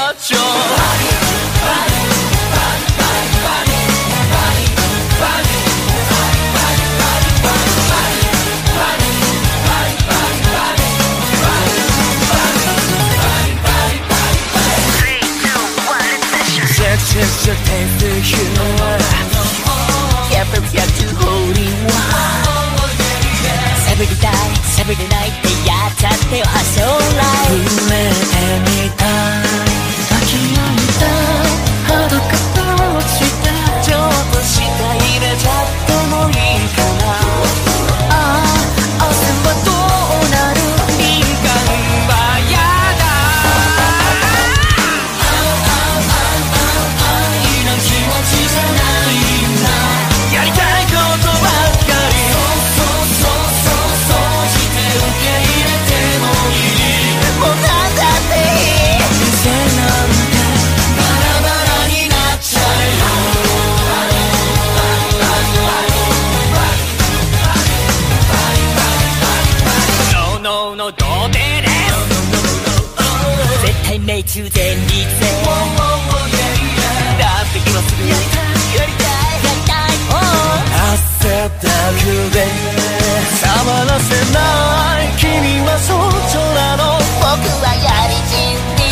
丁。Just a taste of you. Every year to holy one. Every day, every night でやっちゃってよ発想ライブ。夢みたい諦めた裸としてちょっとした入れちゃってもいいかな。ああ、明日はどうなる敏感はやだ。やりたいことばっかりそうして受け入れてもいい。もうなんだっていい。人生なんてバラバラになっちゃえよ。No, no, no, 童貞です。絶対命中全力でだって今すぐやりたい汗だくで触らせない君はそっちなの。僕はやりちんに